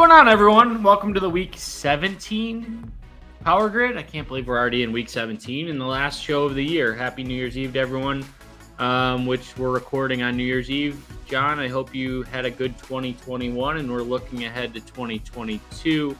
going on, everyone? Welcome to the Week 17 Power Grid. I can't believe we're already in Week 17 and the last show of the year. Happy New Year's Eve to everyone, which we're recording on New Year's Eve. John, I hope you had a good 2021, and we're looking ahead to 2022.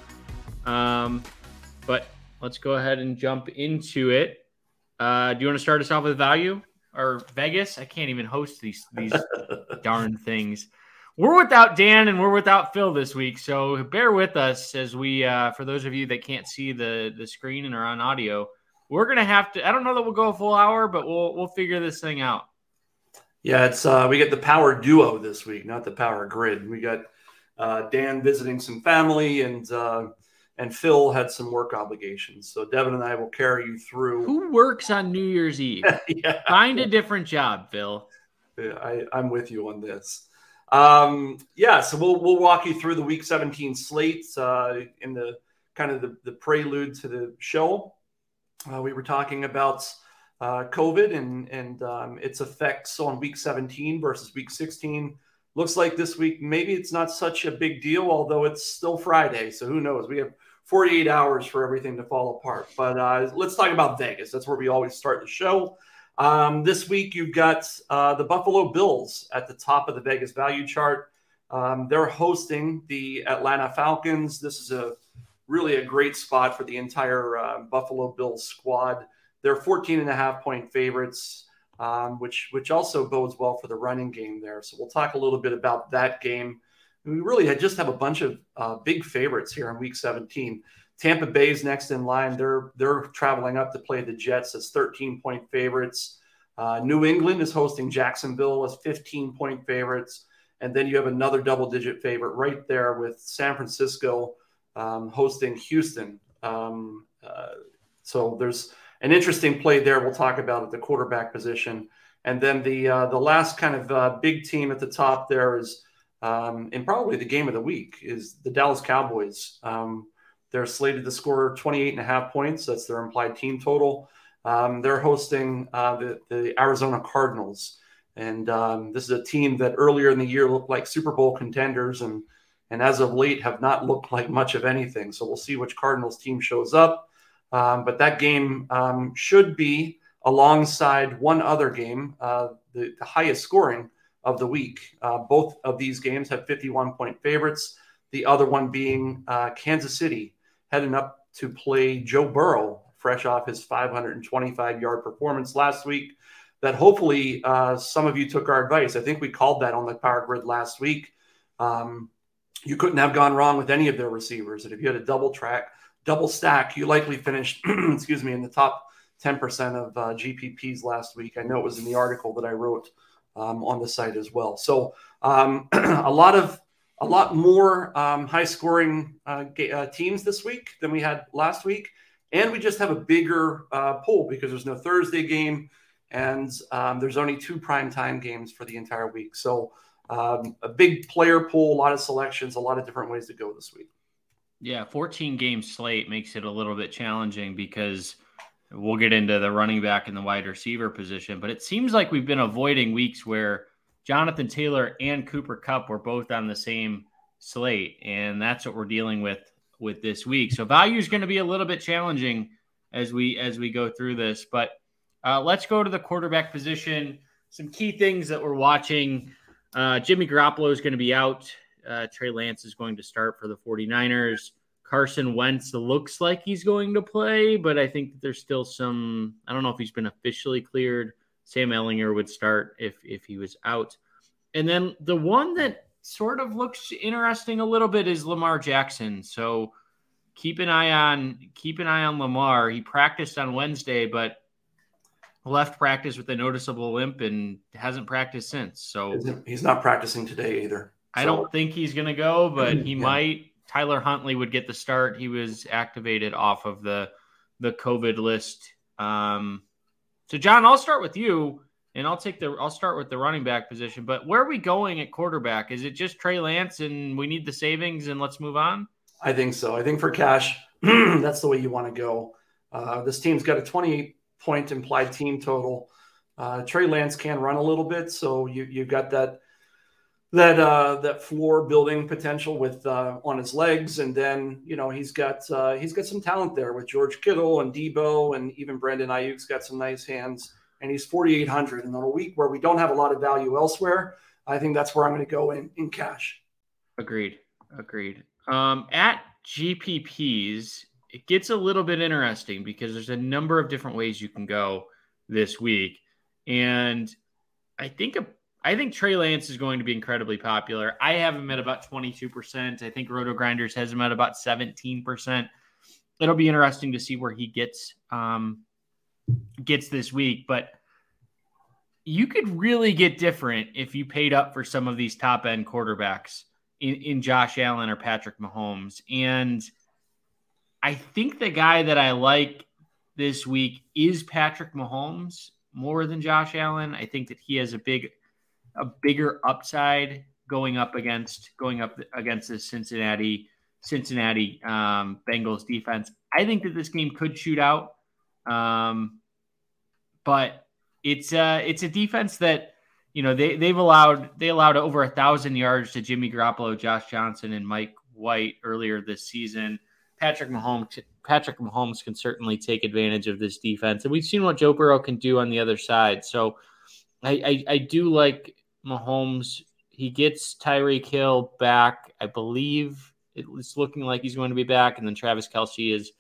But let's go ahead and jump into it. Do you want to start us off with value or Vegas? I can't even host these darn things. We're without Dan and we're without Phil this week, so bear with us as we, for those of you that can't see the screen and are on audio, we're going to have to, I don't know that we'll go a full hour, but we'll figure this thing out. Yeah, it's we get the power duo this week, not the power grid. We got Dan visiting some family, and Phil had some work obligations. So Devin and I will carry you through. Who works on New Year's Eve? Yeah. Find a different job, Phil. Yeah, I'm with you on this. So we'll walk you through the Week 17 slates in the kind of the prelude to the show. We were talking about COVID and its effects on Week 17 versus Week 16. Looks like this week maybe it's not such a big deal, although it's still Friday, so who knows? We have 48 hours for everything to fall apart. But let's talk about Vegas. That's where we always start the show. This week, you've got the Buffalo Bills at the top of the Vegas value chart. They're hosting the Atlanta Falcons. This is really a great spot for the entire Buffalo Bills squad. They're 14.5-point favorites, which also bodes well for the running game there. So we'll talk a little bit about that game. We really just have a bunch of big favorites here in Week 17. Tampa Bay's next in line. They're traveling up to play the Jets as 13-point favorites. New England is hosting Jacksonville as 15-point favorites. And then you have another double-digit favorite right there with San Francisco hosting Houston. So there's an interesting play there we'll talk about at the quarterback position. And then the last kind of big team at the top there is, and probably the game of the week, is the Dallas Cowboys. They're slated to score 28.5 points. That's their implied team total. They're hosting the Arizona Cardinals. And this is a team that earlier in the year looked like Super Bowl contenders and as of late have not looked like much of anything. So we'll see which Cardinals team shows up. But that game should be alongside one other game, the highest scoring of the week. Both of these games have 51-point favorites. The other one being Kansas City, heading up to play Joe Burrow, fresh off his 525-yard performance last week. That hopefully some of you took our advice. I think we called that on the Power Grid last week. You couldn't have gone wrong with any of their receivers. And if you had a double stack, you likely finished, in the top 10% of GPPs last week. I know it was in the article that I wrote on the site as well. So a lot more high-scoring teams this week than we had last week. And we just have a bigger pool because there's no Thursday game, and there's only 2 primetime games for the entire week. So a big player pool, a lot of selections, a lot of different ways to go this week. Yeah, 14-game slate makes it a little bit challenging because we'll get into the running back and the wide receiver position. But it seems like we've been avoiding weeks where Jonathan Taylor and Cooper Kupp were both on the same slate, and that's what we're dealing with this week. So value is going to be a little bit challenging as we go through this. But let's go to the quarterback position. Some key things that we're watching. Jimmy Garoppolo is going to be out. Trey Lance is going to start for the 49ers. Carson Wentz looks like he's going to play, but I think there's still some – I don't know if he's been officially cleared. Sam Ehlinger would start if he was out. And then the one that sort of looks interesting a little bit is Lamar Jackson. So keep an eye on Lamar. He practiced on Wednesday, but left practice with a noticeable limp and hasn't practiced since. So he's not practicing today either. I don't think he's going to go, but he might. Tyler Huntley would get the start. He was activated off of the COVID list. So John, I'll start with you, and I'll start with the running back position. But where are we going at quarterback? Is it just Trey Lance, and we need the savings, and let's move on? I think so. I think for cash, that's the way you want to go. This team's got a 28-point implied team total. Trey Lance can run a little bit, so you've got that that floor building potential with on his legs, and then he's got some talent there with George Kittle and Debo, and even Brandon Ayuk's got some nice hands, and he's 4,800. And on a week where we don't have a lot of value elsewhere, I think that's where I'm going to go in cash. Agreed. At GPPs, it gets a little bit interesting because there's a number of different ways you can go this week, and I think Trey Lance is going to be incredibly popular. I have him at about 22%. I think Roto Grinders has him at about 17%. It'll be interesting to see where he gets this week, but you could really get different if you paid up for some of these top end quarterbacks in Josh Allen or Patrick Mahomes. And I think the guy that I like this week is Patrick Mahomes more than Josh Allen. I think that he has a bigger upside going up against the Cincinnati Bengals defense. I think that this game could shoot out, but it's a defense that they allowed over 1,000 yards to Jimmy Garoppolo, Josh Johnson, and Mike White earlier this season. Patrick Mahomes can certainly take advantage of this defense, and we've seen what Joe Burrow can do on the other side. So I do like Mahomes. He gets Tyreek Hill back. I believe it's looking like he's going to be back, and then Travis Kelce is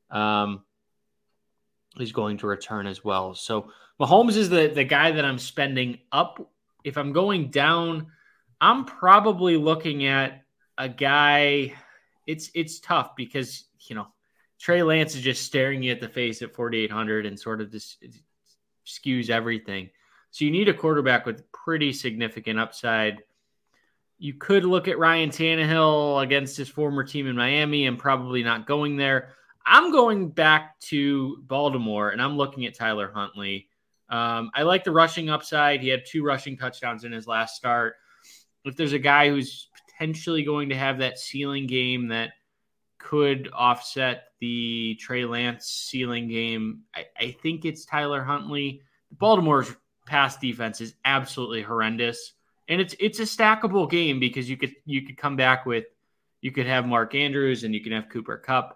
going to return as well. So Mahomes is the guy that I'm spending up. If I'm going down, I'm probably looking at a guy. It's tough because Trey Lance is just staring you at the face at 4,800 and sort of just skews everything. So you need a quarterback with pretty significant upside. You could look at Ryan Tannehill against his former team in Miami and probably not going there. I'm going back to Baltimore, and I'm looking at Tyler Huntley. I like the rushing upside. He had 2 rushing touchdowns in his last start. If there's a guy who's potentially going to have that ceiling game that could offset the Trey Lance ceiling game, I think it's Tyler Huntley. Baltimore's pass defense is absolutely horrendous, and it's a stackable game because you could come back with, you could have Mark Andrews and you can have Cooper Kupp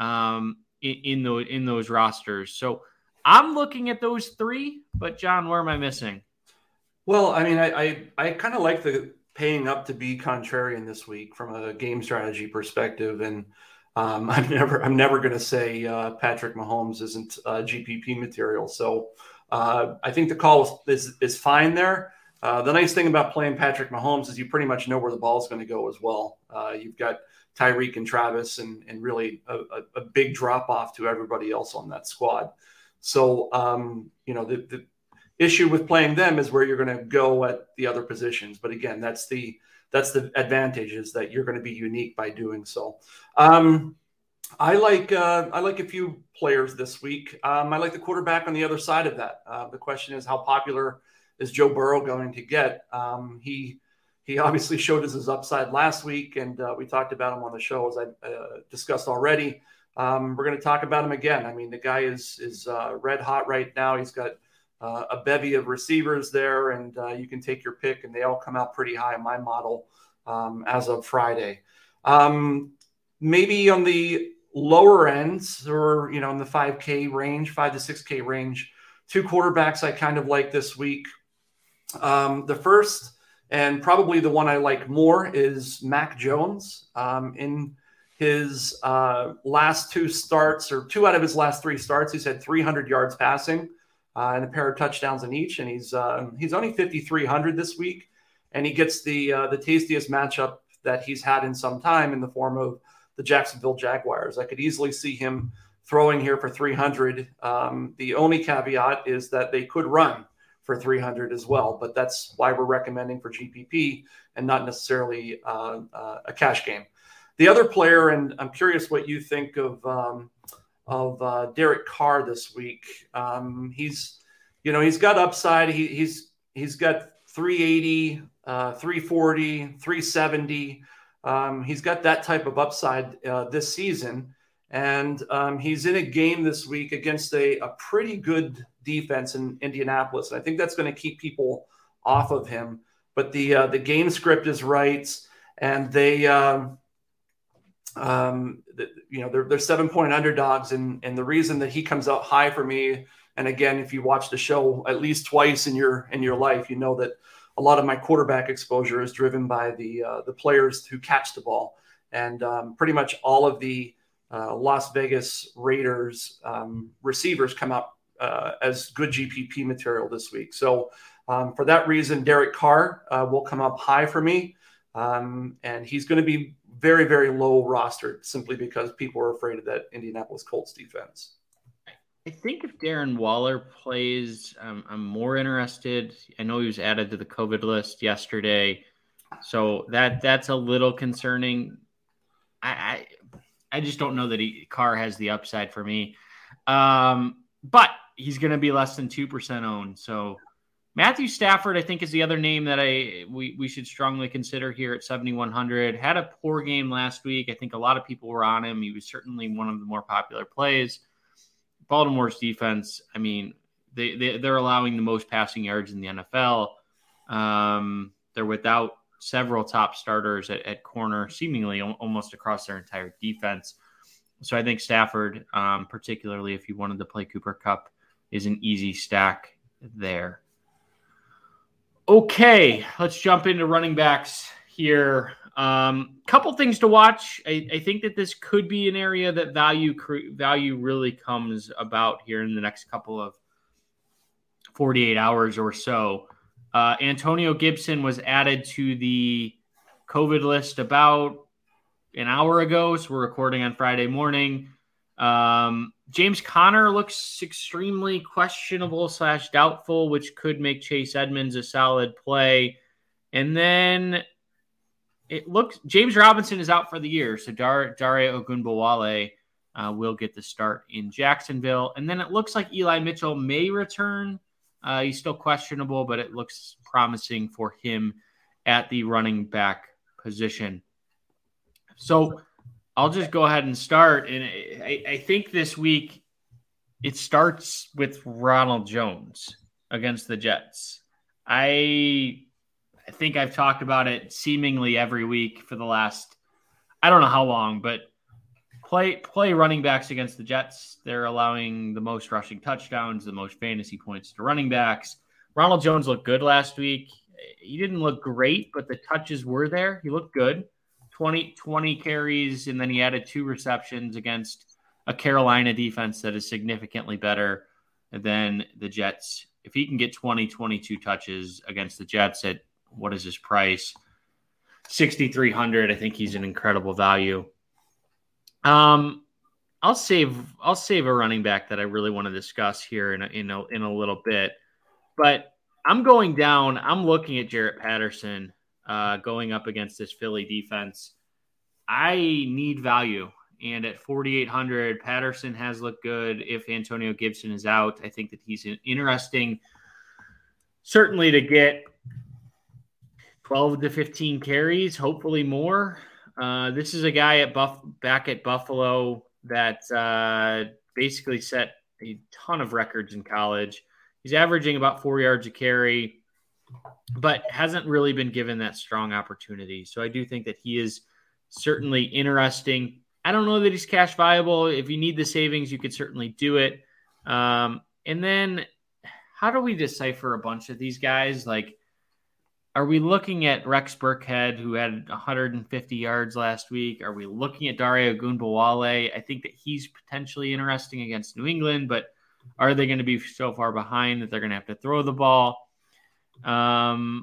in those rosters. So I'm looking at those 3, but John, where am I missing? Well, I mean, I kind of like the paying up to be contrarian this week from a game strategy perspective, and I'm never going to say Patrick Mahomes isn't GPP material. So I think the call is fine there. The nice thing about playing Patrick Mahomes is you pretty much know where the ball is going to go as well. You've got Tyreek and Travis and really a big drop off to everybody else on that squad. So, the issue with playing them is where you're going to go at the other positions. But again, that's the advantage, is that you're going to be unique by doing so. I like a few players this week. I like the quarterback on the other side of that. The question is, how popular is Joe Burrow going to get? He obviously showed us his upside last week, and we talked about him on the show, as I discussed already. We're going to talk about him again. I mean, the guy is red hot right now. He's got a bevy of receivers there, and you can take your pick, and they all come out pretty high in my model as of Friday. Maybe on the lower ends, or in the 5K range, 5 to 6K range, 2 quarterbacks I kind of like this week. The first, and probably the one I like more, is Mac Jones. In his last 2 starts, or 2 out of his last 3 starts, he's had 300 yards passing and a pair of touchdowns in each. And he's only 5,300 this week, and he gets the tastiest matchup that he's had in some time in the form of the Jacksonville Jaguars. I could easily see him throwing here for 300. The only caveat is that they could run for 300 as well, but that's why we're recommending for GPP and not necessarily a cash game. The other player, and I'm curious what you think of Derek Carr this week. He's got upside. He's got 380, 340, 370. He's got that type of upside this season. And he's in a game this week against a pretty good defense in Indianapolis. And I think that's going to keep people off of him. but the game script is right, and they they're 7-point underdogs, and the reason that he comes out high for me, and again, if you watch the show at least twice in your life, you know that a lot of my quarterback exposure is driven by the players who catch the ball, and pretty much all of the Las Vegas Raiders receivers come out as good GPP material this week. So for that reason, Derek Carr will come up high for me, and he's going to be very, very low rostered simply because people are afraid of that Indianapolis Colts defense. I think if Darren Waller plays, I'm more interested. I know he was added to the COVID list yesterday, so that's a little concerning. I just don't know that Carr has the upside for me, but he's going to be less than 2% owned. So Matthew Stafford, I think, is the other name that we should strongly consider here at 7,100. Had a poor game last week. I think a lot of people were on him. He was certainly one of the more popular plays. Baltimore's defense, I mean, they're allowing the most passing yards in the NFL. They're without several top starters at corner, seemingly almost across their entire defense. So I think Stafford, particularly if you wanted to play Cooper Kupp, is an easy stack there. Okay, let's jump into running backs here. Couple things to watch. I think that this could be an area that value really comes about here in the next couple of 48 hours or so. Antonio Gibson was added to the COVID list about an hour ago, so we're recording on Friday morning. James Conner looks extremely questionable / doubtful, which could make Chase Edmonds a solid play. And then it looks James Robinson is out for the year, so Dare Ogunbowale will get the start in Jacksonville. And then it looks like Eli Mitchell may return. He's still questionable, but it looks promising for him at the running back position. So I'll just go ahead and start. And I think this week it starts with Ronald Jones against the Jets. I think I've talked about it seemingly every week for the last, I don't know how long, but play running backs against the Jets. They're allowing the most rushing touchdowns, the most fantasy points to running backs. Ronald Jones looked good last week. He didn't look great, but the touches were there. He looked good. 20 carries, and then he added 2 receptions against a Carolina defense that is significantly better than the Jets. If he can get 22 touches against the Jets at what is his price? 6,300. I think he's an incredible value. I'll save a running back that I really want to discuss here in a little bit, but I'm going down. I'm looking at Jarrett Patterson going up against this Philly defense. I need value, and at 4,800, Patterson has looked good. If Antonio Gibson is out, I think that he's interesting, certainly to get 12 to 15 carries, hopefully more. This is a guy back at Buffalo that basically set a ton of records in college. He's averaging about 4 yards a carry, but hasn't really been given that strong opportunity. So I do think that he is certainly interesting. I don't know that he's cash viable. If you need the savings, you could certainly do it. And then how do we decipher a bunch of these guys? Like, are we looking at Rex Burkhead, who had 150 yards last week? Are we looking at Dare Ogunbowale? I think that he's potentially interesting against New England, but are they going to be so far behind that they're going to have to throw the ball? I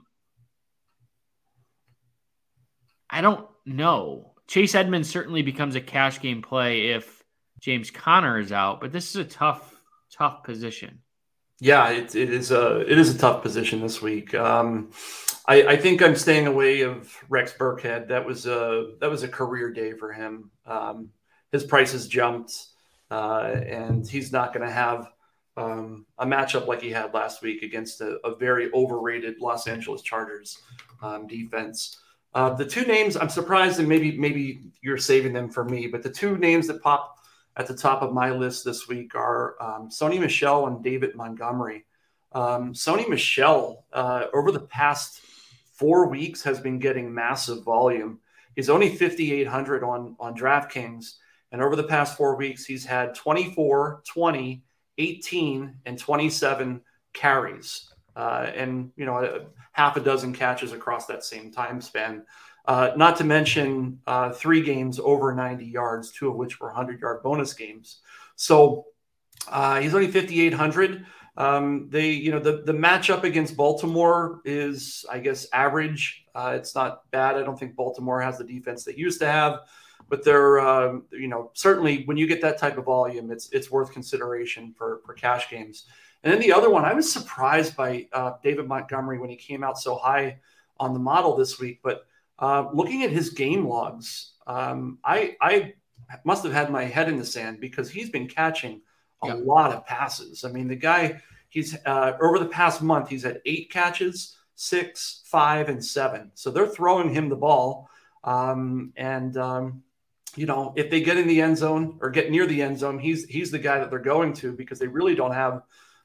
don't know. Chase Edmonds certainly becomes a cash game play if James Conner is out, but this is a tough position. Yeah, it is a tough position this week. I think I'm staying away of Rex Burkhead. That was a career day for him. His prices jumped, and he's not going to have a matchup like he had last week against a very overrated Los Angeles Chargers defense. The two names I'm surprised, and maybe you're saving them for me, but the two names that pop at the top of my list this week are Sony Michel and David Montgomery. Sony Michel, over the past 4 weeks has been getting massive volume. He's only 5,800 on DraftKings. And over the past 4 weeks, he's had 24, 20, 18, and 27 carries. And, half a dozen catches across that same time span. Not to mention 3 games over 90 yards, 2 of which were 100-yard bonus games. So he's only 5,800. The matchup against Baltimore is, I guess, average. It's not bad. I don't think Baltimore has the defense they used to have, but they're, certainly when you get that type of volume, it's worth consideration for cash games. And then the other one, I was surprised by David Montgomery when he came out so high on the model this week. But looking at his game logs, I must have had my head in the sand because he's been catching a lot of passes. I mean, the guy, he's over the past month, he's had 8 catches, 6, 5, and 7. So they're throwing him the ball. If they get in the end zone or get near the end zone, he's the guy that they're going to because they really don't have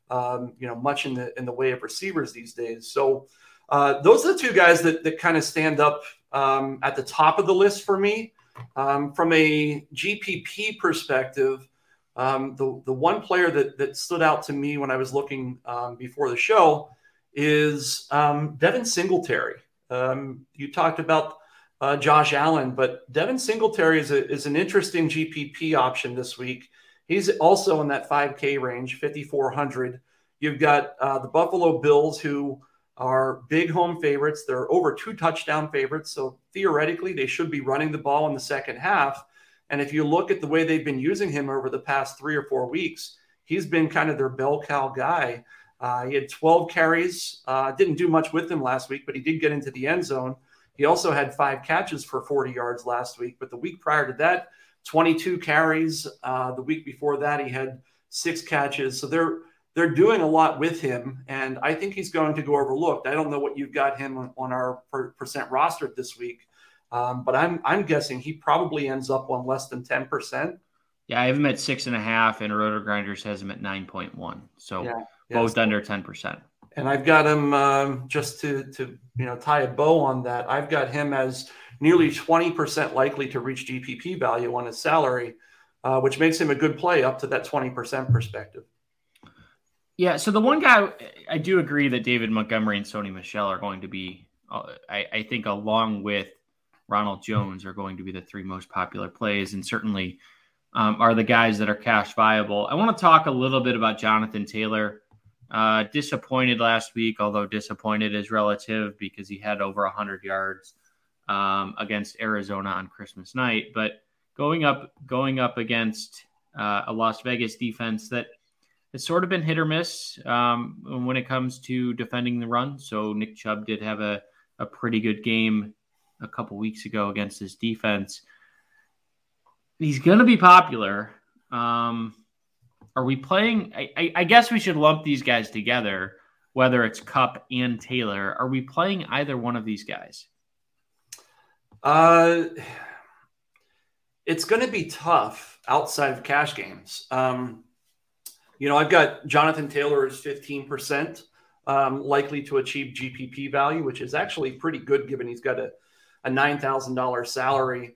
much in the way of receivers these days. So those are the 2 guys that kind of stand up at the top of the list for me. From a GPP perspective, the one player that stood out to me when I was looking before the show is Devin Singletary. You talked about Josh Allen, but Devin Singletary is an interesting GPP option this week. He's also in that 5K range, 5,400. You've got the Buffalo Bills, who are big home favorites. They're over 2 touchdown favorites. So theoretically, they should be running the ball in the second half. And if you look at the way they've been using him over the past 3 or 4 weeks, he's been kind of their bell cow guy. He had 12 carries, didn't do much with them last week, but he did get into the end zone. He also had 5 catches for 40 yards last week. But the week prior to that, 22 carries. The week before that, he had 6 catches. So they're doing a lot with him, and I think he's going to go overlooked. I don't know what you've got him on our percent roster this week, but I'm guessing he probably ends up on less than 10%. Yeah, I have him at 6.5, and RotoGrinders has him at 9.1. So both under 10%. And I've got him just to tie a bow on that. I've got him as nearly 20% likely to reach GPP value on his salary, which makes him a good play up to that 20% perspective. Yeah, so the one guy, I do agree that David Montgomery and Sony Michel are going to be, I think, along with Ronald Jones, are going to be the 3 most popular plays, and certainly are the guys that are cash viable. I want to talk a little bit about Jonathan Taylor. Disappointed last week, although disappointed is relative because he had over 100 yards against Arizona on Christmas night. But going up against a Las Vegas defense that it's sort of been hit or miss when it comes to defending the run. So Nick Chubb did have a pretty good game a couple weeks ago against his defense. He's going to be popular. Are we playing? I guess we should lump these guys together, whether it's Kupp and Taylor. Are we playing either one of these guys? It's going to be tough outside of cash games. I've got Jonathan Taylor as 15% likely to achieve GPP value, which is actually pretty good given he's got a $9,000 salary.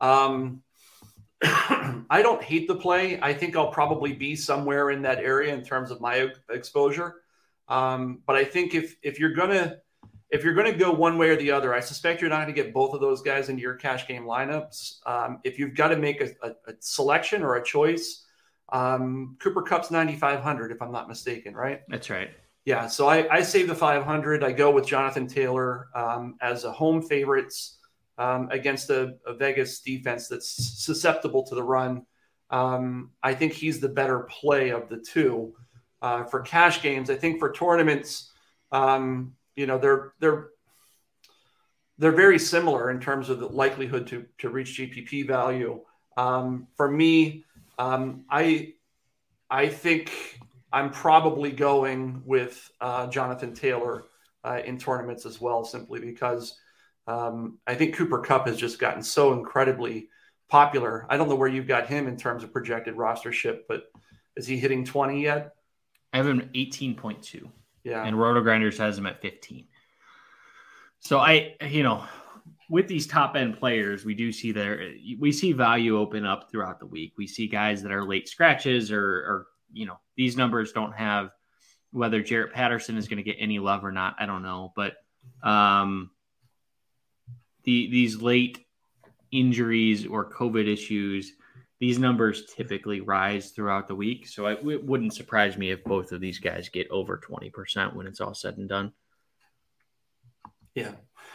I don't hate the play. I think I'll probably be somewhere in that area in terms of my exposure. But I think if you're gonna go one way or the other, I suspect you're not going to get both of those guys into your cash game lineups. If you've got to make a selection or a choice, Cooper Kupp's 9,500, if I'm not mistaken, right? That's right. Yeah. So I save the 500. I go with Jonathan Taylor as a home favorites against a Vegas defense that's susceptible to the run. I think he's the better play of the 2 for cash games. I think for tournaments, they're very similar in terms of the likelihood to reach GPP value. For me, I think I'm probably going with Jonathan Taylor in tournaments as well, simply because I think Cooper Kupp has just gotten so incredibly popular. I don't know where you've got him in terms of projected rostership, but is he hitting 20 yet? I have him at 18.2. Yeah. And RotoGrinders has him at 15. So with these top end players, we see value open up throughout the week. We see guys that are late scratches or these numbers don't have whether Jarrett Patterson is going to get any love or not. I don't know, but these late injuries or COVID issues, these numbers typically rise throughout the week. So it wouldn't surprise me if both of these guys get over 20% when it's all said and done. Yeah.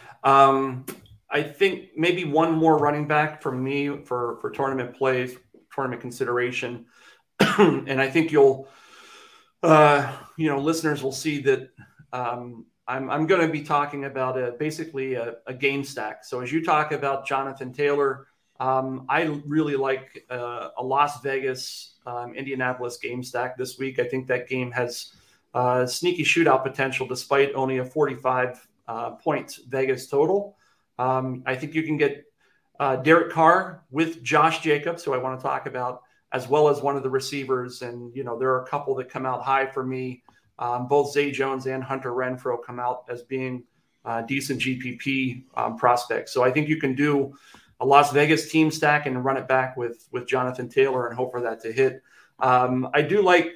I think maybe one more running back from me for tournament plays, tournament consideration. And I think you'll, listeners will see that I'm going to be talking about basically a game stack. So as you talk about Jonathan Taylor, I really like a Las Vegas, Indianapolis game stack this week. I think that game has sneaky shootout potential despite only a 45 points Vegas total. I think you can get Derek Carr with Josh Jacobs, who I want to talk about, as well as one of the receivers. And, there are a couple that come out high for me. Both Zay Jones and Hunter Renfrow come out as being decent GPP prospects. So I think you can do a Las Vegas team stack and run it back with Jonathan Taylor and hope for that to hit. I do like,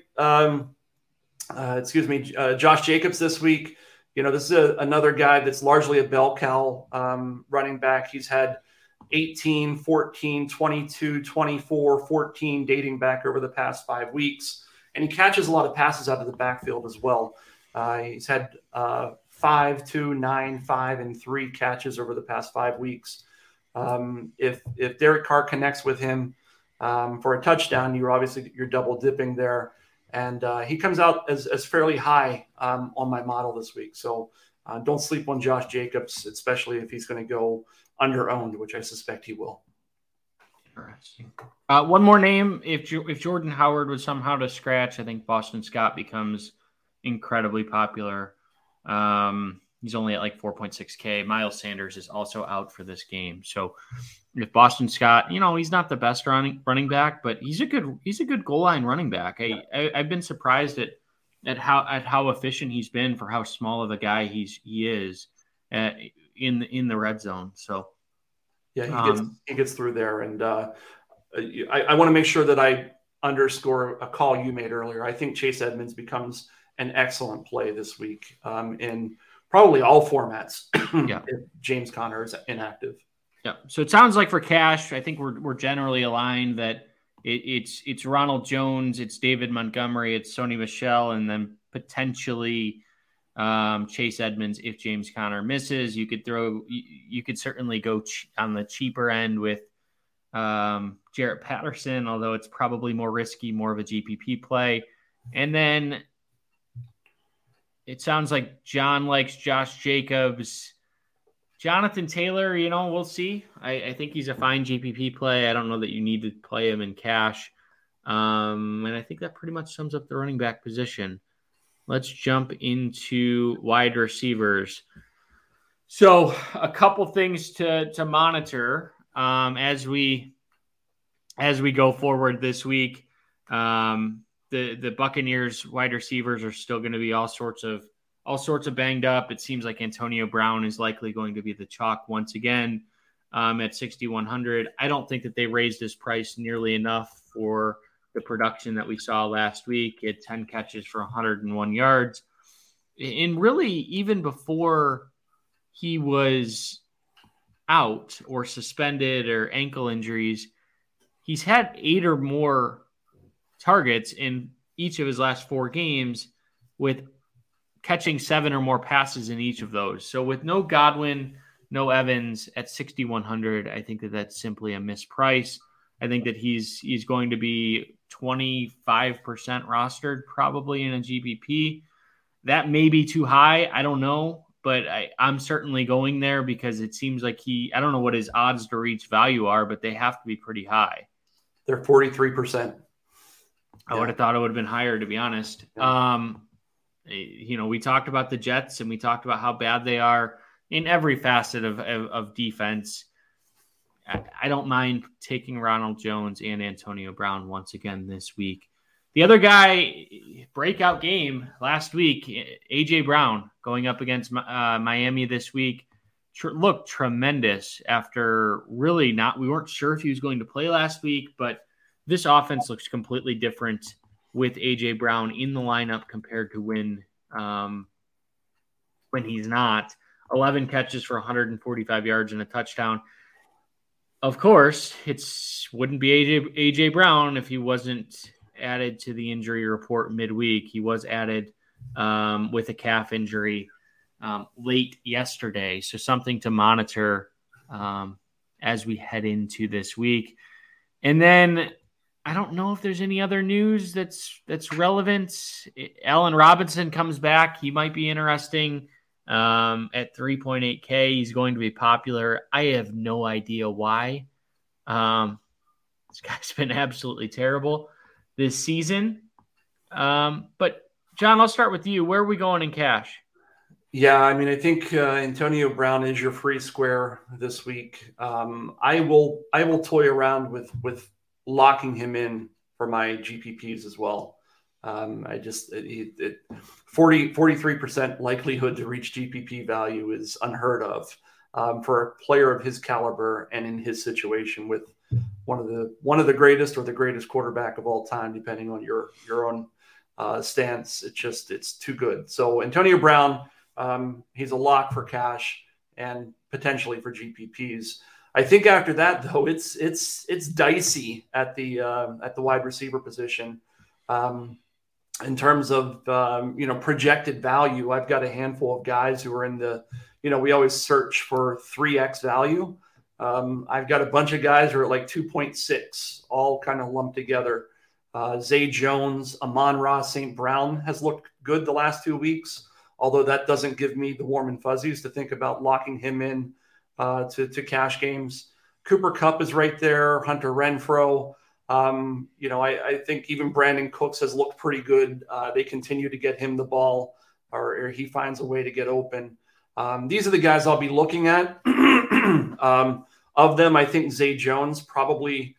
Josh Jacobs this week. This is another guy that's largely a bell cow running back. He's had 18, 14, 22, 24, 14 dating back over the past 5 weeks. And he catches a lot of passes out of the backfield as well. He's had 5, 2, 9, 5, and 3 catches over the past 5 weeks. If Derek Carr connects with him for a touchdown, you're double dipping there. And he comes out as fairly high on my model this week. So don't sleep on Josh Jacobs, especially if he's going to go under-owned, which I suspect he will. Interesting. One more name. If Jordan Howard was somehow to scratch, I think Boston Scott becomes incredibly popular. He's only at like 4.6K. Miles Sanders is also out for this game. So if Boston Scott, he's not the best running back, but he's a good goal line running back. I've been surprised at how efficient he's been for how small of a guy he is in the red zone. So yeah, he gets through there, and I want to make sure that I underscore a call you made earlier. I think Chase Edmonds becomes an excellent play this week in probably all formats. Yeah. If James Conner is inactive. Yeah. So it sounds like for cash, I think we're generally aligned that it's Ronald Jones, it's David Montgomery, it's Sony Michel, and then potentially Chase Edmonds if James Conner misses. You could certainly go on the cheaper end with Jarrett Patterson, although it's probably more risky, more of a GPP play. And then it sounds like John likes Josh Jacobs. Jonathan Taylor, we'll see. I think he's a fine GPP play. I don't know that you need to play him in cash. And I think that pretty much sums up the running back position. Let's jump into wide receivers. So a couple things to monitor as we go forward this week. The Buccaneers wide receivers are still going to be all sorts of banged up. It seems like Antonio Brown is likely going to be the chalk once again at 6,100. I don't think that they raised his price nearly enough for the production that we saw last week. He had 10 catches for 101 yards. And really, even before he was out or suspended or ankle injuries, he's had 8 or more targets in each of his last 4 games, with catching 7 or more passes in each of those. So with no Godwin, no Evans at 6,100, I think that that's simply a misprice. I think that he's going to be 25% rostered probably in a GPP. That may be too high. I don't know, but I'm certainly going there because it seems like I don't know what his odds to reach value are, but they have to be pretty high. They're 43%. I would have thought it would have been higher, to be honest. Yeah. We talked about the Jets and we talked about how bad they are in every facet of defense. I don't mind taking Ronald Jones and Antonio Brown once again this week. The other guy, breakout game last week, A.J. Brown going up against Miami this week. looked tremendous after really we weren't sure if he was going to play last week, but this offense looks completely different with A.J. Brown in the lineup compared to when he's not. 11 catches for 145 yards and a touchdown. Of course, wouldn't be A.J. Brown if he wasn't added to the injury report midweek. He was added with a calf injury late yesterday. So something to monitor as we head into this week. And then I don't know if there's any other news that's relevant. Allen Robinson comes back. He might be interesting at 3.8K. He's going to be popular. I have no idea why. This guy's been absolutely terrible this season. But John, I'll start with you. Where are we going in cash? Yeah, I mean, I think Antonio Brown is your free square this week. I will toy around with locking him in for my GPPs as well. 43% likelihood to reach GPP value is unheard of for a player of his caliber and in his situation with one of the greatest or the greatest quarterback of all time, depending on your own stance. It's too good. So Antonio Brown, he's a lock for cash and potentially for GPPs. I think after that, though, it's dicey at the wide receiver position. In terms of projected value, I've got a handful of guys who are in the, we always search for 3x value. I've got a bunch of guys who are at like 2.6, all kind of lumped together. Zay Jones, Amon-Ra St. Brown has looked good the last 2 weeks, although that doesn't give me the warm and fuzzies to think about locking him in to cash games. Cooper Kupp is right there. Hunter Renfrow. I think even Brandon Cooks has looked pretty good. They continue to get him the ball, or he finds a way to get open. These are the guys I'll be looking at. Of them, I think Zay Jones probably,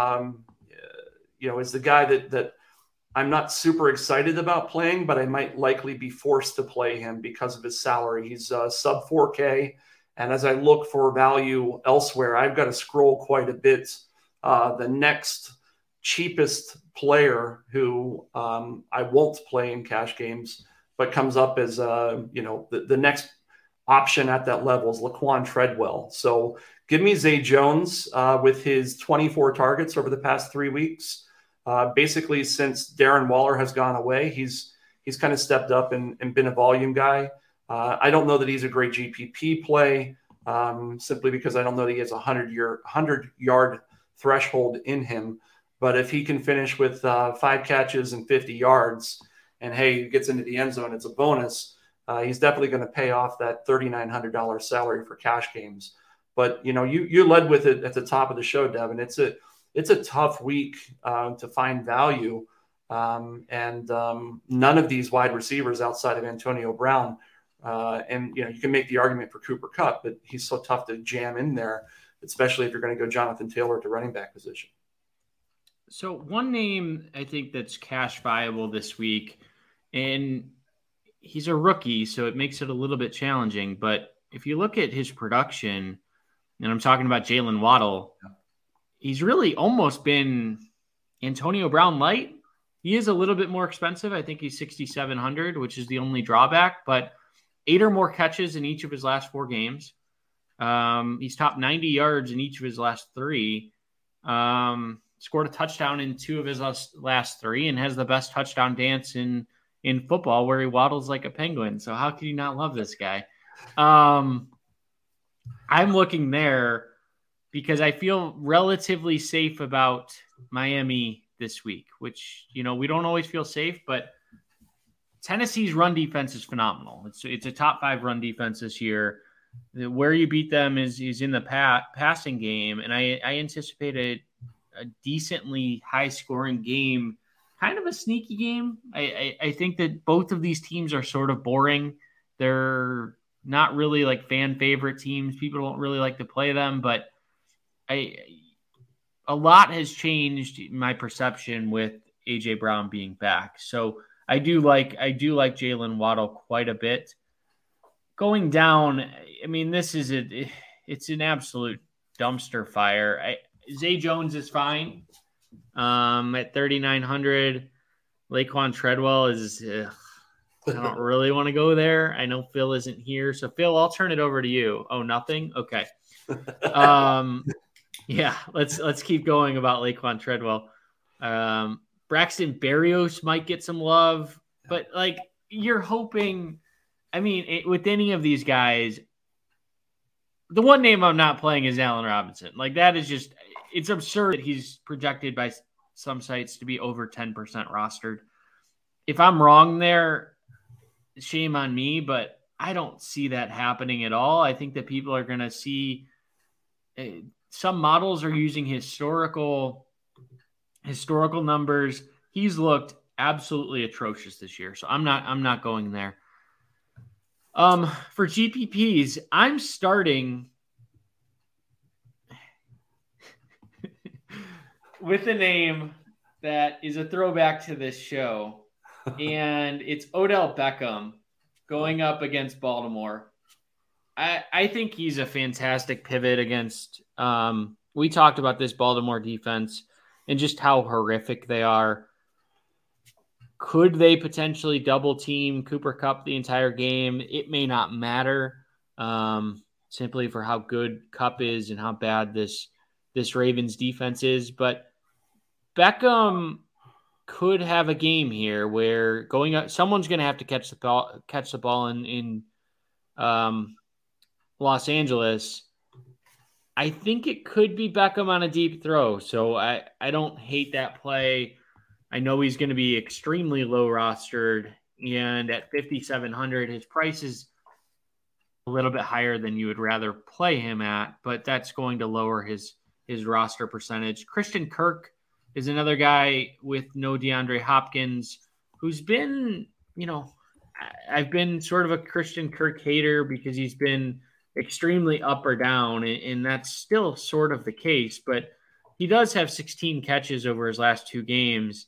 is the guy that I'm not super excited about playing, but I might likely be forced to play him because of his salary. He's sub 4K. And as I look for value elsewhere, I've got to scroll quite a bit. The next cheapest player who I won't play in cash games, but comes up as the next option at that level is Laquan Treadwell. So give me Zay Jones with his 24 targets over the past 3 weeks. Basically, since Darren Waller has gone away, he's kind of stepped up and been a volume guy. I don't know that he's a great GPP play, simply because I don't know that he has a 100-yard threshold in him. But if he can finish with 5 catches and 50 yards, and hey, he gets into the end zone, it's a bonus. He's definitely going to pay off that $3,900 salary for cash games. But you led with it at the top of the show, Devin. It's a tough week to find value, and none of these wide receivers outside of Antonio Brown. And you can make the argument for Cooper Kupp, but he's so tough to jam in there, especially if you're going to go Jonathan Taylor to running back position. So one name I think that's cash viable this week, and he's a rookie, so it makes it a little bit challenging. But if you look at his production, and I'm talking about Jalen Waddle, he's really almost been Antonio Brown light. He is a little bit more expensive. I think he's $6,700, which is the only drawback, but 8 or more catches in each of his last 4 games. He's topped 90 yards in each of his last 3. Scored a touchdown in 2 of his last 3 and has the best touchdown dance in football, where he waddles like a penguin. So how could you not love this guy? I'm looking there because I feel relatively safe about Miami this week, which, we don't always feel safe, but Tennessee's run defense is phenomenal. It's a top 5 run defense this year. Where you beat them is in the passing game, and I anticipate a decently high-scoring game, kind of a sneaky game. I think that both of these teams are sort of boring. They're not really like fan favorite teams. People don't really like to play them, but a lot has changed my perception with A.J. Brown being back. So I do like Jalen Waddle quite a bit. going down, I mean, it's an absolute dumpster fire. Zay Jones is fine at 3,900. Laquan Treadwell is, I don't really want to go there. I know Phil isn't here. So, Phil, I'll turn it over to you. Oh, nothing? Okay. Yeah, let's keep going about Laquan Treadwell. Braxton Berrios might get some love, but like you're hoping. I mean, with any of these guys, the one name I'm not playing is Allen Robinson. Like that is just it's absurd that he's projected by some sites to be over 10% rostered. If I'm wrong there, shame on me, but I don't see that happening at all. I think that people are going to see some models are using historical numbers. He's looked absolutely atrocious this year, so I'm not going there. For GPPs, I'm starting with a name that is a throwback to this show, and it's Odell Beckham going up against Baltimore. I think he's a fantastic pivot against we talked about this Baltimore defense and just how horrific they are. Could they potentially double team Cooper Kupp the entire game? It may not matter simply for how good Kupp is and how bad this Ravens defense is. But Beckham could have a game here where going up, someone's going to have to catch the ball in Los Angeles. I think it could be Beckham on a deep throw. So I don't hate that play. I know he's going to be extremely low rostered, and at 5,700, his price is a little bit higher than you would rather play him at, but that's going to lower his roster percentage. Christian Kirk is another guy with no DeAndre Hopkins who's been, I've been sort of a Christian Kirk hater because he's been extremely up or down, and that's still sort of the case, but he does have 16 catches over his last two games,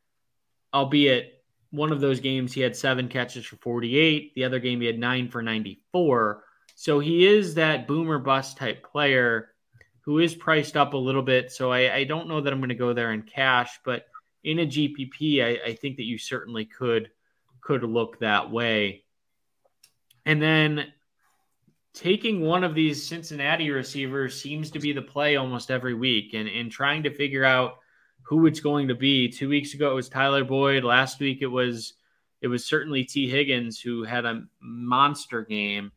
albeit one of those games he had 7 catches for 48. The other game he had 9 for 94. So he is that boomer bust type player who is priced up a little bit. So I don't know that I'm going to go there in cash, but in a GPP, I think that you certainly could look that way. And then taking one of these Cincinnati receivers seems to be the play almost every week, and trying to figure out who it's going to be. 2 weeks ago, it was Tyler Boyd. Last week, it was certainly T. Higgins, who had a monster game.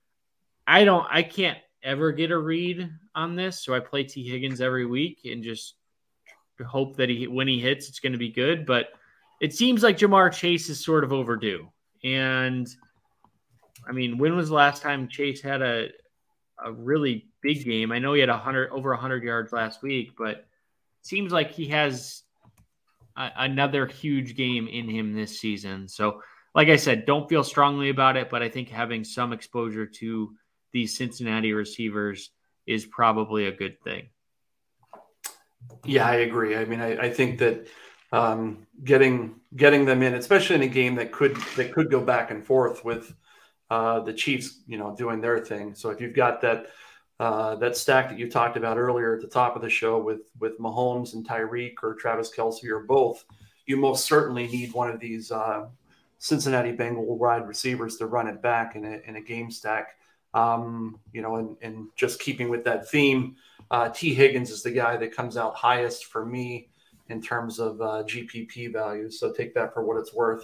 I can't ever get a read on this, so I play T. Higgins every week and just hope that when he hits, it's going to be good. But it seems like Jamar Chase is sort of overdue. And I mean, when was the last time Chase had a really big game? I know he had over 100 yards last week, but it seems like he has another huge game in him this season. So, like I said, don't feel strongly about it, but I think having some exposure to these Cincinnati receivers is probably a good thing. Yeah, I agree. I mean, I think that getting them in, especially in a game that could go back and forth with the Chiefs, doing their thing. So if you've got that stack that you talked about earlier at the top of the show with Mahomes and Tyreek or Travis Kelce or both, you most certainly need one of these Cincinnati Bengal wide receivers to run it back in a game stack. And just keeping with that theme, T. Higgins is the guy that comes out highest for me in terms of GPP value. So take that for what it's worth.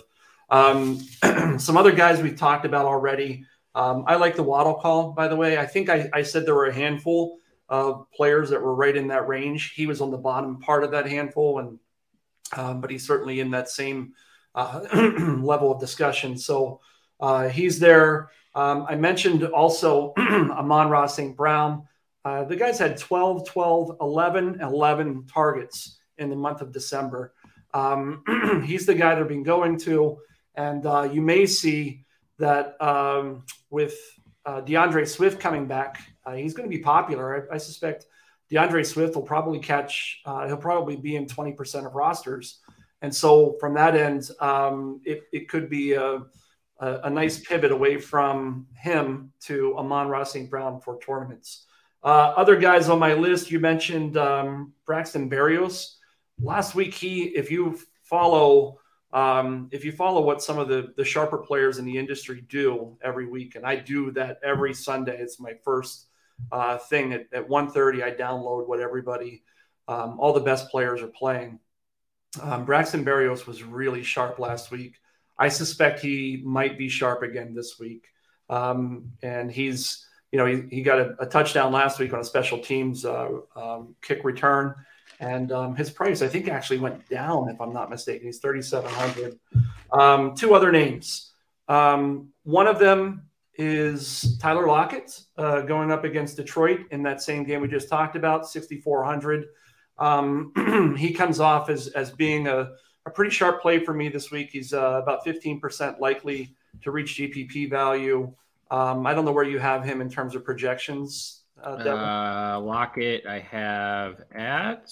Some other guys we've talked about already. I like the Waddle call, by the way. I think I said there were a handful of players that were right in that range. He was on the bottom part of that handful, but he's certainly in that same level of discussion. So he's there. I mentioned also Amon-Ra St. Brown. The guy's had 12, 12, 11, 11 targets in the month of December. He's the guy they've been going to. And you may see that with DeAndre Swift coming back, he's going to be popular. I suspect DeAndre Swift will probably he'll probably be in 20% of rosters. And so from that end, it could be a nice pivot away from him to Amon-Ra St. Brown for tournaments. Other guys on my list, you mentioned Braxton Berrios. Last week, if you follow what some of the sharper players in the industry do every week, and I do that every Sunday. It's my first thing at 1:30. I download what everybody, all the best players are playing. Braxton Berrios was really sharp last week. I suspect he might be sharp again this week. And he's, he got a touchdown last week on a special teams kick return. And his price, I think, actually went down, if I'm not mistaken. He's $3,700. Two other names. One of them is Tyler Lockett going up against Detroit in that same game we just talked about, 6,400. He comes off as being a pretty sharp play for me this week. He's about 15% likely to reach GPP value. I don't know where you have him in terms of projections. Lockett, I have at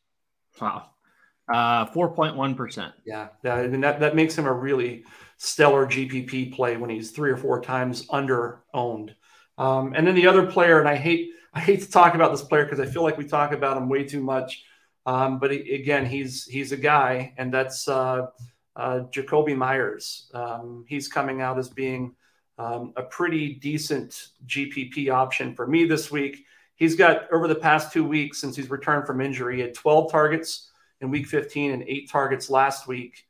4.1%. Yeah, I mean that makes him a really stellar GPP play when he's 3 or 4 times under owned. And then the other player, and I hate to talk about this player because I feel like we talk about him way too much. But again, he's a guy, and that's Jakobi Meyers. He's coming out as being a pretty decent GPP option for me this week. He's got, over the past 2 weeks since he's returned from injury, he had 12 targets in week 15 and 8 targets last week.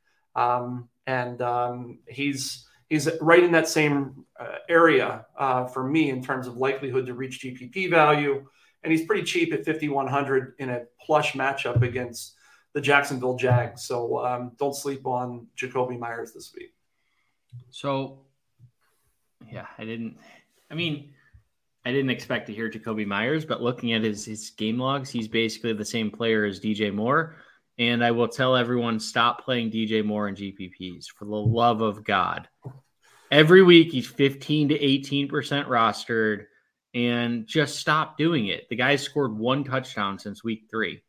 He's right in that same area for me in terms of likelihood to reach GPP value. And he's pretty cheap at 5,100 in a plush matchup against the Jacksonville Jags. So don't sleep on Jakobi Meyers this week. So, yeah, I didn't expect to hear Jakobi Meyers, but looking at his game logs, he's basically the same player as DJ Moore. And I will tell everyone, stop playing DJ Moore in GPPs for the love of God. Every week he's 15 to 18% rostered, and just stop doing it. The guy's scored 1 touchdown since week 3.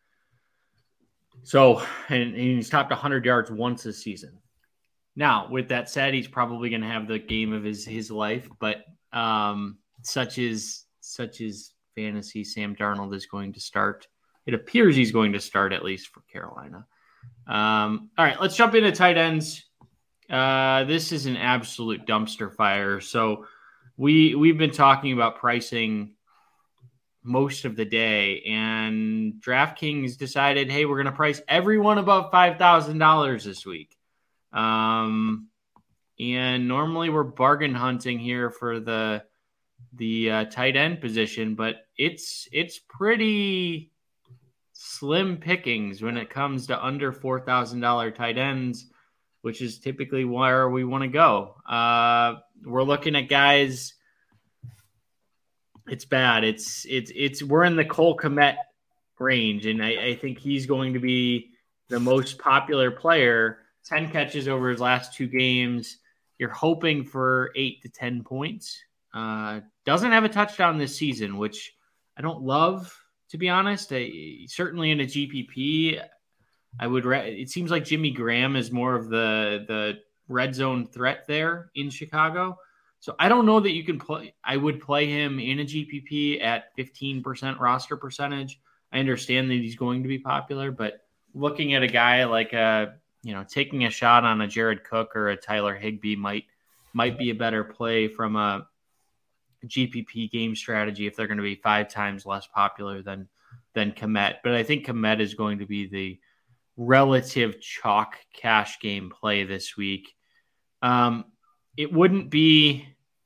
So, and he's topped 100 yards once this season. Now, with that said, he's probably going to have the game of his life, but such is fantasy. Sam Darnold is going to start. It appears he's going to start, at least for Carolina. All right, let's jump into tight ends. This is an absolute dumpster fire. So we've been talking about pricing most of the day, and DraftKings decided, hey, we're going to price everyone above $5,000 this week. And normally we're bargain hunting here for the tight end position, but it's pretty slim pickings when it comes to under $4,000 tight ends, which is typically where we want to go. We're looking at guys. It's bad. We're in the Cole Kmet range, and I think he's going to be the most popular player. 10 catches over his last 2 games. You're hoping for 8 to 10 points. Doesn't have a touchdown this season, which I don't love, to be honest. Certainly in a GPP, it seems like Jimmy Graham is more of the red zone threat there in Chicago. So I don't know that you can play. I would play him in a GPP at 15% roster percentage. I understand that he's going to be popular, but looking at a guy like taking a shot on a Jared Cook or a Tyler Higbee might be a better play from a GPP game strategy if they're going to be 5 times less popular than Kmet. But I think Kmet is going to be the relative chalk cash game play this week. It wouldn't be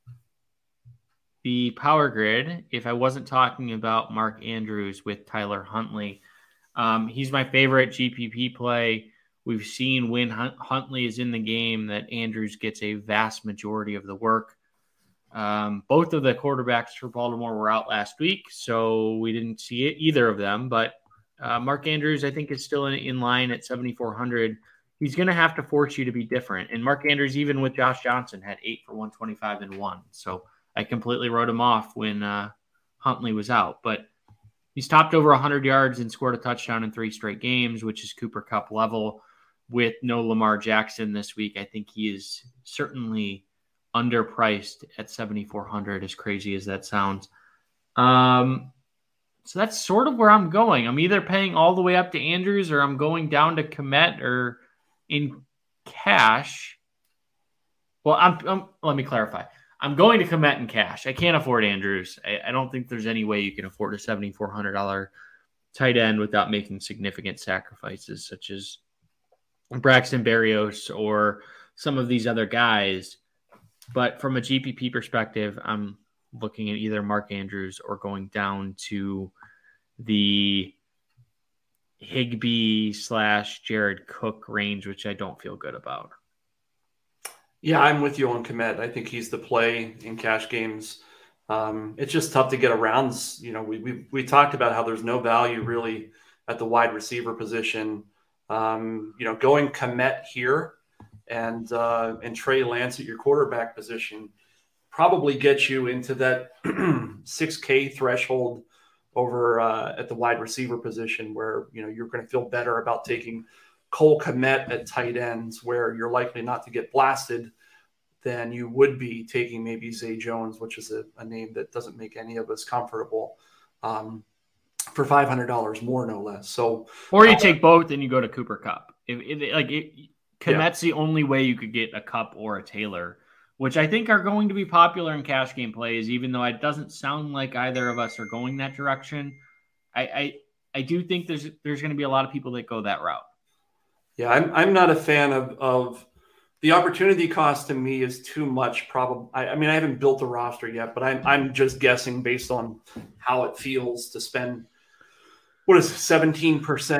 the power grid if I wasn't talking about Mark Andrews with Tyler Huntley. He's my favorite GPP play. We've seen when Huntley is in the game that Andrews gets a vast majority of the work. Both of the quarterbacks for Baltimore were out last week, so we didn't see either of them. But Mark Andrews, I think, is still in line at 7,400. He's going to have to force you to be different. And Mark Andrews, even with Josh Johnson, had 8 for 125 and 1. So I completely wrote him off when Huntley was out. But he's topped over 100 yards and scored a touchdown in 3 straight games, which is Cooper Kupp level. with no Lamar Jackson this week. I think he is certainly underpriced at 7,400, as crazy as that sounds. So that's sort of where I'm going. I'm either paying all the way up to Andrews, or I'm going down to Kmet or in cash. Well, let me clarify. I'm going to Kmet in cash. I can't afford Andrews. I don't think there's any way you can afford a $7,400 tight end without making significant sacrifices, such as Braxton Berrios or some of these other guys. But from a GPP perspective, I'm looking at either Mark Andrews or going down to the Higbee / Jared Cook range, which I don't feel good about. Yeah, I'm with you on Kmet. I think he's the play in cash games. It's just tough to get around. You know, we talked about how there's no value really at the wide receiver position. You know, going Kmet here and Trey Lance at your quarterback position probably gets you into that 6K threshold over at the wide receiver position, where, you know, you're going to feel better about taking Cole Kmet at tight ends, where you're likely not to get blasted, than you would be taking maybe Zay Jones, which is a name that doesn't make any of us comfortable, for $500 more, no less. So, or you take both and you go to Cooper Kupp. Kmet's the only way you could get a Kupp or a Taylor, which I think are going to be popular in cash game plays, even though it doesn't sound like either of us are going that direction. I do think there's going to be a lot of people that go that route. Yeah, I'm not a fan of the opportunity cost. To me is too much. Probably. I mean, I haven't built a roster yet, but I'm just guessing based on how it feels to spend, what is 17%,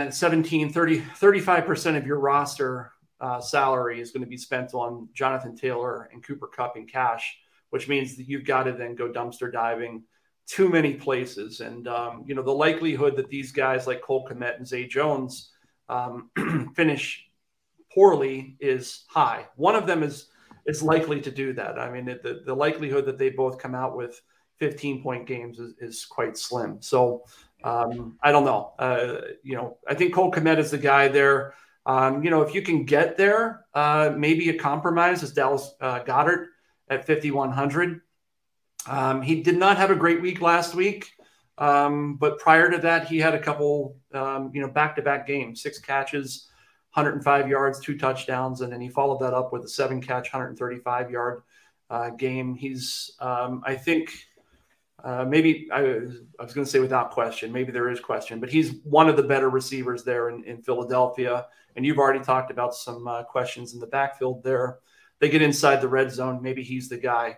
35% of your roster salary is going to be spent on Jonathan Taylor and Cooper Kupp in cash, which means that you've got to then go dumpster diving too many places. And, you know, the likelihood that these guys like Cole Kmet and Zay Jones finish poorly is high. One of them is likely to do that. I mean, the likelihood that they both come out with 15-point games is quite slim. So I don't know. You know, I think Cole Kmet is the guy there. You know, if you can get there, maybe a compromise is Dallas Goedert at 5,100. He did not have a great week last week, but prior to that, he had a couple, you know, back-to-back games, 6 catches, 105 yards, 2 touchdowns, and then he followed that up with a 7-catch, 135-yard game. He's, I think, maybe I was going to say without question, maybe there is question, but he's one of the better receivers there in Philadelphia. And you've already talked about some questions in the backfield there. They get inside the red zone. Maybe he's the guy.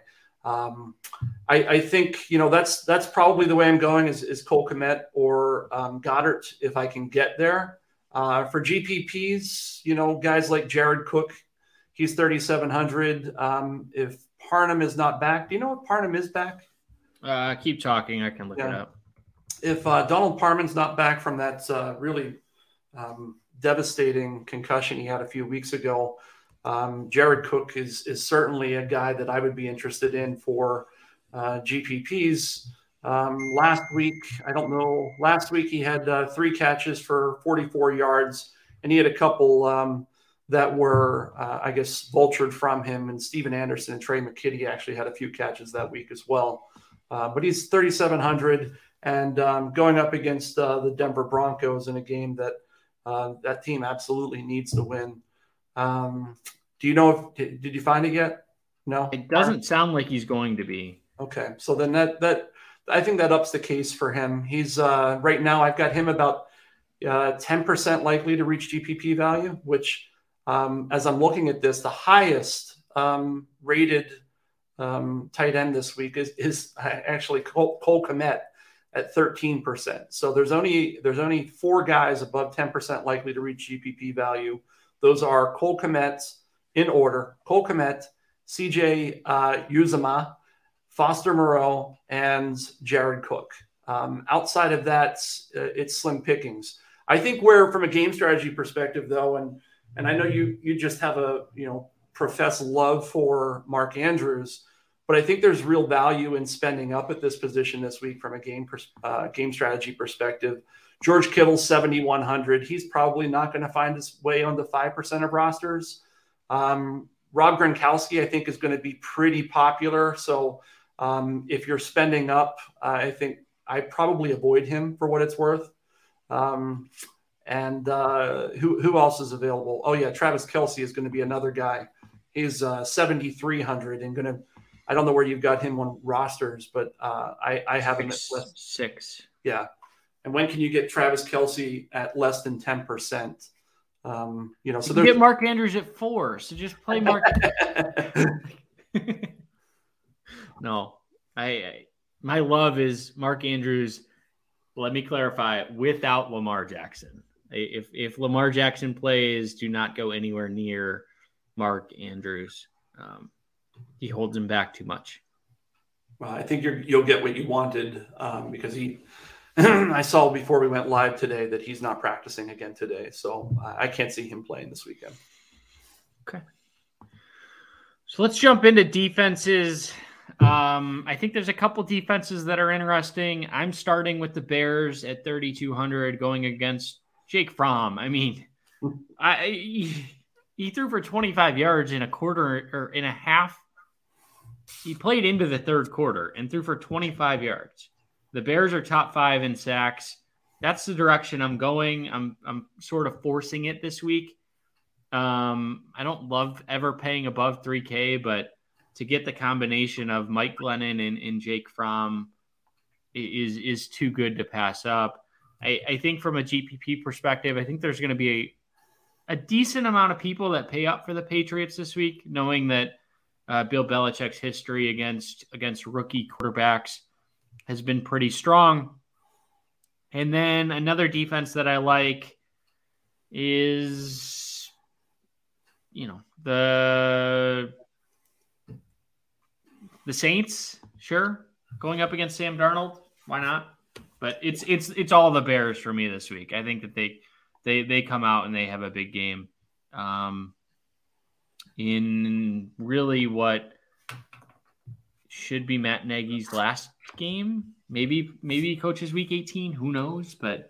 I think, you know, that's probably the way I'm going is Cole Kmet or Goddard if I can get there. For GPPs, you know, guys like Jared Cook, he's 3,700. If Parham is not back, do you know if Parham is back? Keep talking. I can look it up. If Donald Parham's not back from that really devastating concussion he had a few weeks ago, Jared Cook is certainly a guy that I would be interested in for GPPs. Last week he had 3 catches for 44 yards, and he had a couple that were, I guess, vultured from him. And Steven Anderson and Trey McKitty actually had a few catches that week as well. But he's 3,700 and going up against the Denver Broncos in a game that that team absolutely needs to win. Do you know did you find it yet? No, it doesn't sound like he's going to be. Okay, so then that I think that ups the case for him. He's right now I've got him about 10% likely to reach GPP value, which as I'm looking at this, the highest rated tight end this week is actually Cole Kmet at 13%. So there's only 4 guys above 10% likely to reach GPP value. Those are Cole Kmet in order: Cole Kmet, CJ Uzomah, Foster Moreau, and Jared Cook. Outside of that, it's slim pickings. I think where, from a game strategy perspective, though, and I know you just have a professed love for Mark Andrews, but I think there's real value in spending up at this position this week from a game strategy perspective. George Kittle, 7,100. He's probably not going to find his way on the 5% of rosters. Rob Gronkowski, I think, is going to be pretty popular. So if you're spending up, I think I probably avoid him for what it's worth. And who else is available? Oh, yeah, Travis Kelce is going to be another guy. He's 7,300 and I don't know where you've got him on rosters, but I have him at six. Yeah. And when can you get Travis Kelce at less than 10%? So you get Mark Andrews at 4, so just play Mark. No, my love is Mark Andrews. Let me clarify, without Lamar Jackson. If Lamar Jackson plays, do not go anywhere near Mark Andrews. He holds him back too much. Well, I think you'll get what you wanted because I saw before we went live today that he's not practicing again today. So I can't see him playing this weekend. Okay. So let's jump into defenses. I think there's a couple defenses that are interesting. I'm starting with the Bears at 3,200 going against Jake Fromm. I mean, he threw for 25 yards in a quarter or in a half. He played into the third quarter and threw for 25 yards. The Bears are top 5 in sacks. That's the direction I'm going. I'm sort of forcing it this week. I don't love ever paying above 3K, but to get the combination of Mike Glennon and Jake Fromm is too good to pass up. I think from a GPP perspective, I think there's going to be a decent amount of people that pay up for the Patriots this week, knowing that Bill Belichick's history against rookie quarterbacks has been pretty strong. And then another defense that I like is, the Saints. Sure. Going up against Sam Darnold. Why not? But it's all the Bears for me this week. I think that they come out and they have a big game. In really what should be Matt Nagy's last game. Maybe he coaches week 18. Who knows? But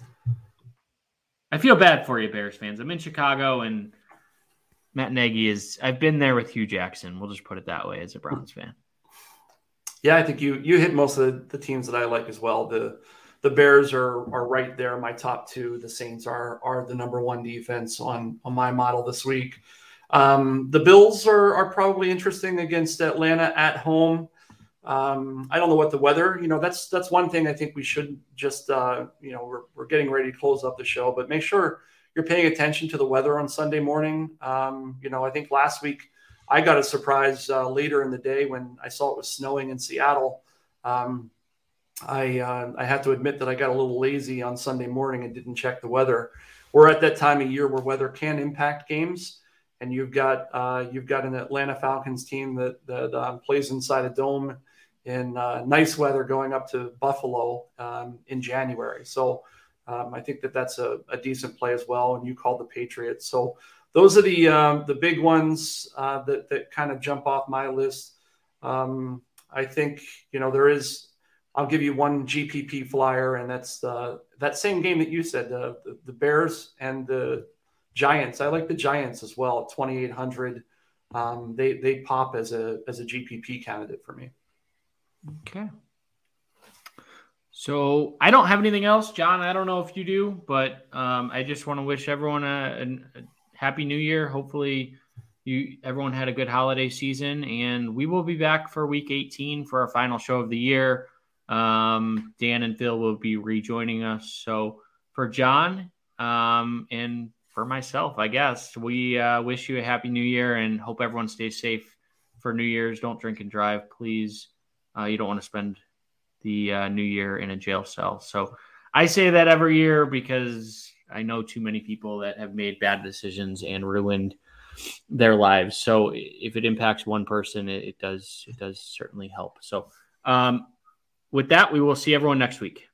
I feel bad for you, Bears fans. I'm in Chicago, and Matt Nagy I've been there with Hugh Jackson. We'll just put it that way as a Browns fan. Yeah, I think you hit most of the teams that I like as well. The Bears are right there. My top 2. The Saints are the number 1 defense on my model this week. The Bills are probably interesting against Atlanta at home. I don't know what the weather, that's one thing I think we should just, we're getting ready to close up the show, but make sure you're paying attention to the weather on Sunday morning. I think last week I got a surprise later in the day when I saw it was snowing in Seattle. I have to admit that I got a little lazy on Sunday morning and didn't check the weather. We're at that time of year where weather can impact games, and you've got an Atlanta Falcons team that plays inside a dome in nice weather going up to Buffalo in January. So I think that's a decent play as well. And you called the Patriots. So those are the big ones that kind of jump off my list. I think, there is, I'll give you one GPP flyer, and that's that same game that you said, the Bears and the Giants. I like the Giants as well at 2,800. They pop as a GPP candidate for me. Okay. So I don't have anything else, John. I don't know if you do, but I just want to wish everyone a happy New Year. Hopefully everyone had a good holiday season, and we will be back for week 18 for our final show of the year. Dan and Phil will be rejoining us. So for John and for myself, I guess, we wish you a happy New Year and hope everyone stays safe for New Year's. Don't drink and drive, please. You don't want to spend the New Year in a jail cell. So I say that every year because I know too many people that have made bad decisions and ruined their lives. So if it impacts one person, it does certainly help. So with that, we will see everyone next week.